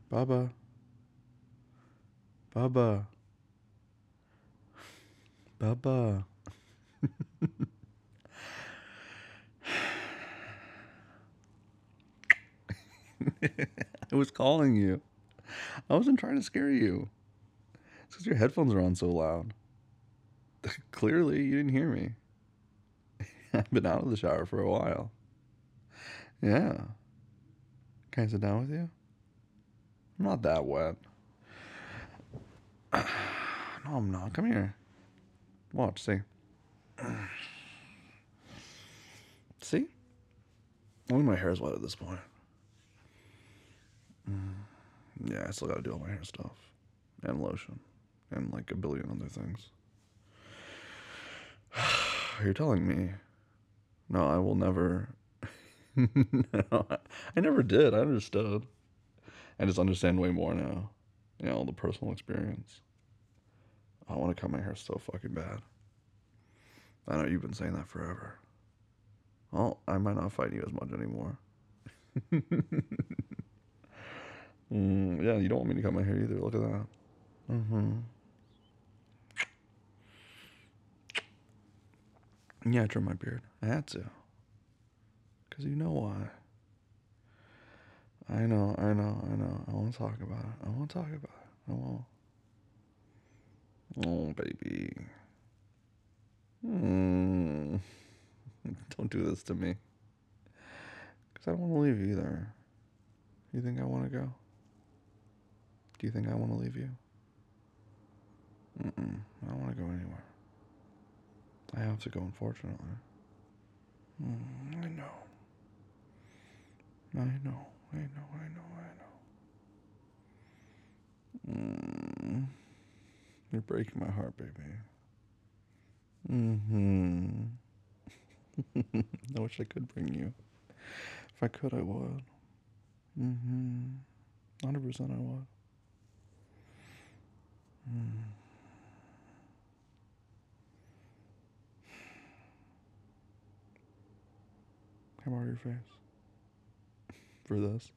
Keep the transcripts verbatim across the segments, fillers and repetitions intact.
Bubba. Bubba. Bubba. I was calling you. I wasn't trying to scare you. It's because your headphones are on so loud. Clearly, you didn't hear me. I've been out of the shower for a while. Yeah. Can I sit down with you? I'm not that wet. No, I'm not. Come here. Watch. See. See? Only my hair's wet at this point. Mm. Yeah, I still gotta do all my hair stuff. And lotion. And like a billion other things. You're telling me. No, I will never. No, I never did. I understood. I just understand way more now. You know, the personal experience. I want to cut my hair so fucking bad. I know you've been saying that forever. Well, I might not fight you as much anymore. mm, yeah, you don't want me to cut my hair either. Look at that. Mm-hmm. Yeah, I trimmed my beard. I had to. Because you know why. I know, I know, I know. I want to talk about it. I want to talk about it. I won't. Oh, baby. Mm. Don't do this to me. Because I don't want to leave either. You think I want to go? Do you think I want to leave you? Mm-mm. I don't want to go anywhere. I have to go, unfortunately. Mm, I know. I know. I know. I know. I know. Mm. You're breaking my heart, baby. Mm-hmm. I wish I could bring you. If I could, I would. Mm-hmm. one hundred percent I would. Mm. Can I borrow your face? For this?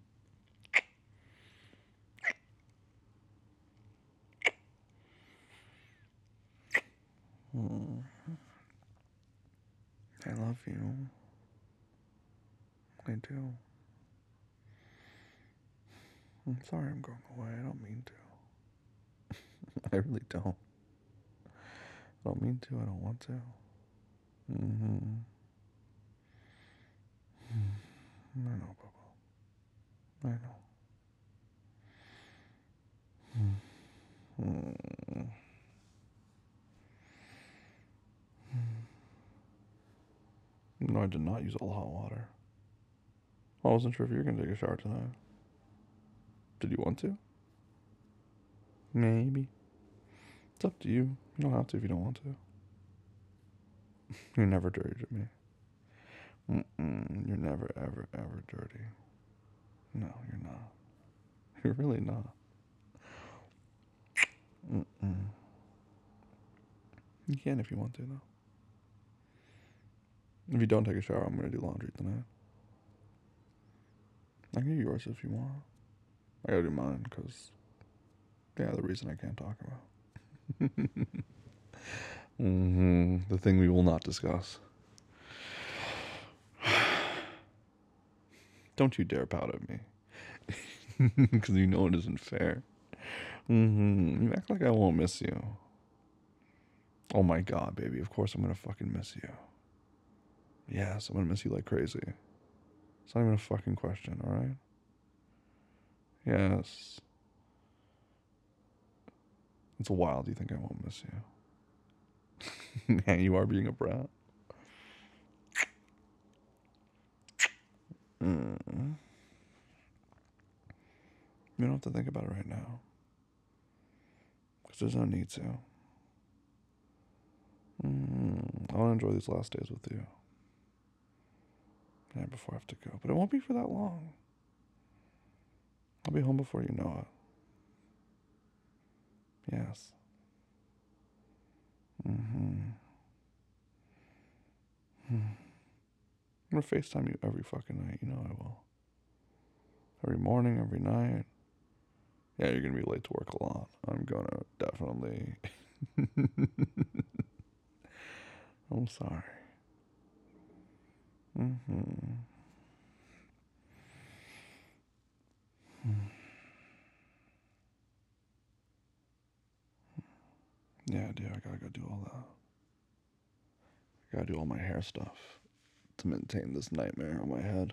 Mm. I love you. I do. I'm sorry I'm going away. I don't mean to. I really don't. I don't mean to. I don't want to. Mm-hmm. I know, Bubba. I know. Mm. No, I did not use all the hot water. I wasn't sure if you were going to take a shower tonight. Did you want to? Maybe. It's up to you. You don't have to if you don't want to. You're never dirty to me. Mm-mm. You're never, ever, ever dirty. No, you're not. You're really not. Mm-mm. You can if you want to, though. If you don't take a shower, I'm going to do laundry tonight. I can do yours if you want. I gotta do mine because, yeah, the reason I can't talk about. mm-hmm. The thing we will not discuss. Don't you dare pout at me. Because you know it isn't fair. Mm-hmm. You act like I won't miss you. Oh my god, baby. Of course I'm gonna fucking miss you. Yes, I'm gonna miss you like crazy. It's not even a fucking question, alright? Yes. It's wild. You think I won't miss you? Yeah, you are being a brat. Mm. You don't have to think about it right now. Because there's no need to. Mm. I want to enjoy these last days with you. Yeah, before I have to go. But it won't be for that long. I'll be home before you know it. Yes. Mm-hmm. Hmm. I'm gonna FaceTime you every fucking night. You know I will. Every morning, every night. Yeah, you're gonna be late to work a lot. I'm gonna definitely. I'm sorry. Mm-hmm. Yeah, dude, I gotta go do all that. I gotta do all my hair stuff to maintain this nightmare on my head.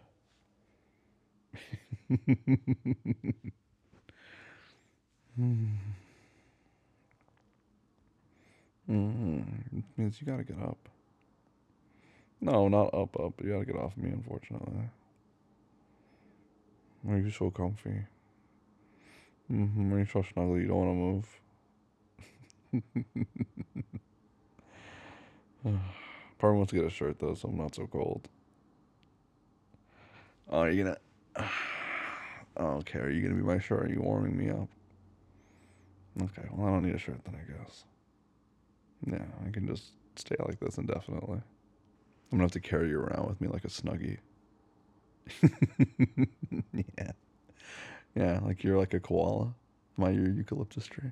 mm-hmm. It means you gotta get up. No, not up, up. You gotta get off me, unfortunately. Are you so comfy? Mm-hmm. Are you so snuggly you don't want to move? Probably wants to get a shirt though, so I'm not so cold. Oh, are you gonna? Okay, are you gonna be my shirt? Are you warming me up? Okay, well I don't need a shirt then, I guess. Yeah, I can just stay like this indefinitely. I'm gonna have to carry you around with me like a snuggie. yeah, yeah, like you're like a koala. Am I your eucalyptus tree?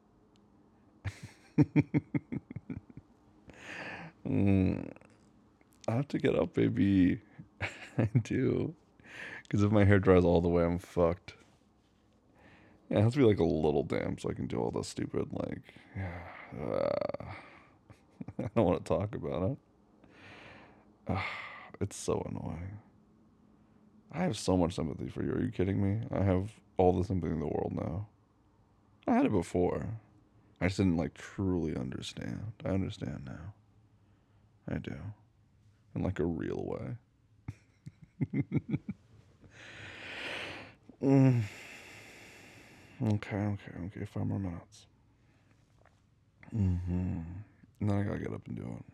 mm, I have to get up, baby. I do. Because if my hair dries all the way, I'm fucked. Yeah, it has to be like a little damp so I can do all the stupid, like, yeah. Uh, I don't want to talk about it. Uh, it's so annoying. I have so much sympathy for you. Are you kidding me? I have all the sympathy in the world now. I had it before. I just didn't, like, truly understand. I understand now. I do. In, like, a real way. mm. Okay, okay, okay. Five more minutes. Mm-hmm. Now I gotta get up and do it.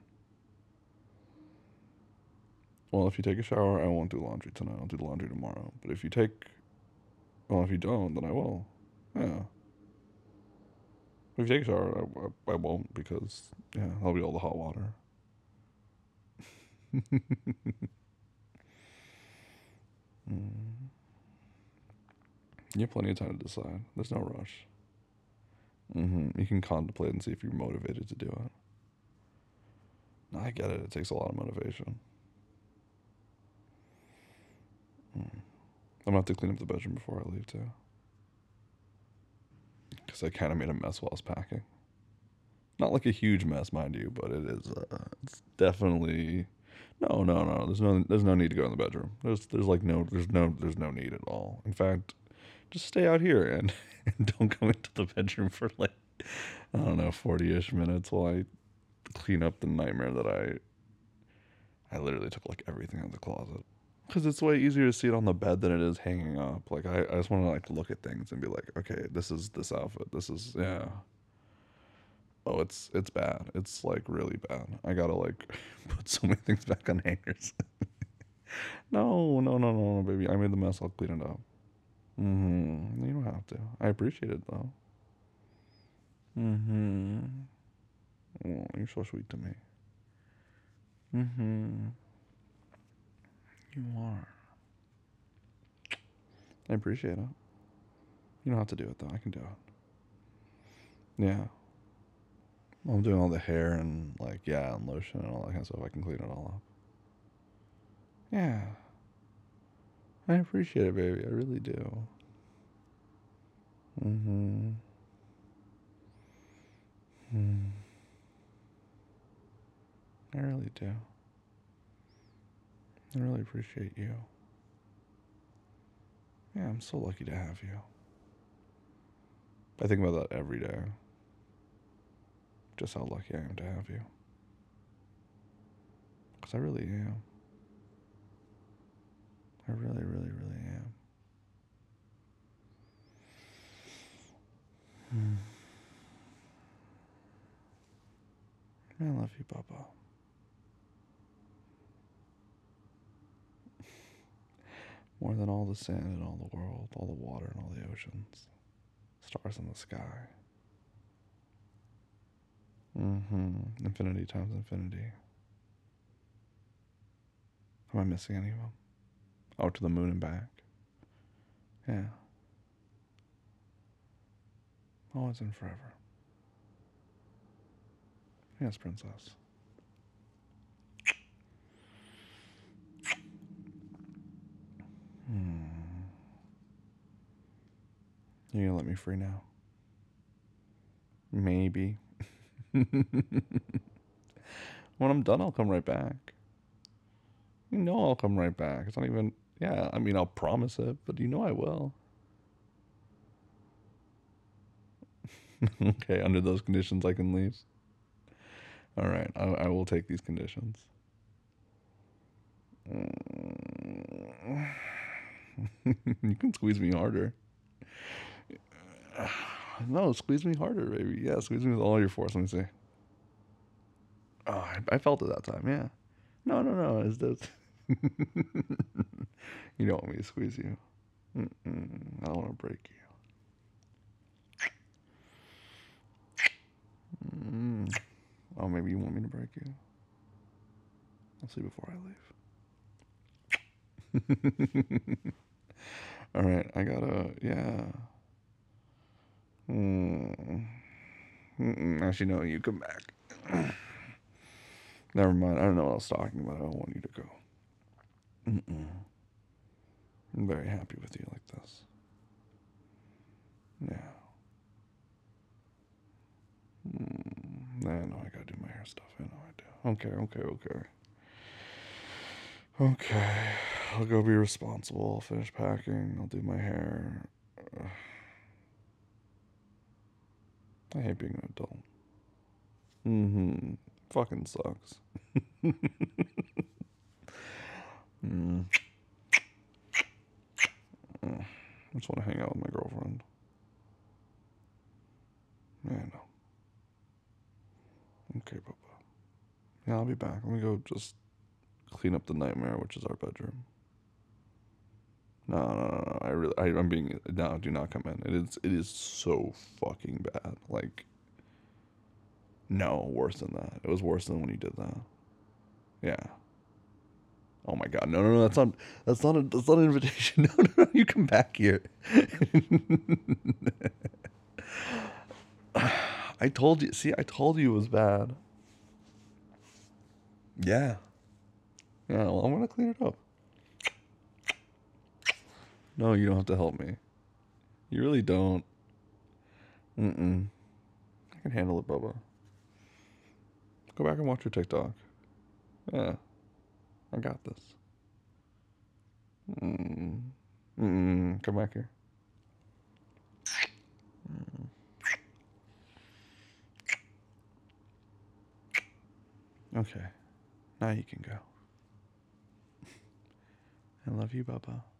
Well, if you take a shower, I won't do laundry tonight. I'll do the laundry tomorrow. But if you take, well, if you don't, then I will. Yeah. If you take a shower, I, I, I won't because, yeah, I'll be all the hot water. mm. You have plenty of time to decide. There's no rush. Mm-hmm. You can contemplate and see if you're motivated to do it. No, I get it. It takes a lot of motivation. Mm. I'm gonna have to clean up the bedroom before I leave too, because I kind of made a mess while I was packing. Not like a huge mess, mind you, but it is. Uh, it's definitely. No, no, no. There's no. There's no need to go in the bedroom. There's. There's like no. There's no. There's no need at all. In fact, just stay out here and, and don't go into the bedroom for like I don't know forty-ish minutes while I clean up the nightmare that I. I literally took like everything out of the closet. Because it's way easier to see it on the bed than it is hanging up. Like I, I just want to like look at things and be like, okay, this is this outfit. This is yeah. Oh, it's it's bad. It's like really bad. I gotta like put so many things back on hangers. no, no, no, no, no, baby. I made the mess. I'll clean it up. Mm-hmm. You don't have to. I appreciate it though. Mm-hmm. Oh, you're so sweet to me. Mm-hmm. You are. I appreciate it. You don't have to do it though. I can do it. Yeah. I'm doing all the hair and like yeah, and lotion and all that kind of stuff. I can clean it all up. Yeah. I appreciate it, baby. I really do. Mm-hmm. Hmm. I really do. I really appreciate you. Yeah, I'm so lucky to have you. I think about that every day. Just how lucky I am to have you. Because I really am. I really, really, really am. Hmm. I love you, Bubba. More than all the sand in all the world, all the water in all the oceans, stars in the sky. Mm-hmm. Infinity times infinity. Am I missing any of them? Oh, to the moon and back. Yeah. Always and forever. Yes, princess. Hmm. You gonna let me free now? Maybe. When I'm done, I'll come right back. You know I'll come right back. It's not even... Yeah, I mean, I'll promise it, but you know I will. Okay, under those conditions, I can leave. All right, I, I will take these conditions. You can squeeze me harder. No, squeeze me harder, baby. Yeah, squeeze me with all your force. Let me see. Oh, I, I felt it that time. Yeah. No, no, no. It's this. You don't want me to squeeze you. Mm-mm, I don't want to break you. Mm. Oh, maybe you want me to break you. I'll see before I leave. All right, I gotta. Yeah. Mm. Mm-mm, actually, no. You come back. Never mind. I don't know what I was talking about. I don't want you to go. Mm-mm. I'm very happy with you like this. Yeah. Mm, I know I gotta do my hair stuff. I know I do. Okay, okay, okay. Okay. I'll go be responsible. I'll finish packing. I'll do my hair. Ugh. I hate being an adult. Mm-hmm. Fucking sucks. Mm. Mm. I just want to hang out with my girlfriend. Yeah, I know. Okay, Papa. Yeah, I'll be back. Let me go just clean up the nightmare, which is our bedroom. No, no, no, no. I really, I, I'm being, no, do not come in. It is, it is so fucking bad. Like, no, worse than that. It was worse than when you did that. Yeah. Oh my god. No, no, no. That's not, that's not a, that's not an invitation. No, no, no. You come back here. I told you. See, I told you it was bad. Yeah. Yeah. Well, I'm gonna clean it up. No, you don't have to help me. You really don't. Mm-mm. I can handle it, Bubba. Go back and watch your TikTok. Yeah. I got this. Mm. Mm. Come back here. Mm. Okay. Now you can go. I love you, Bubba.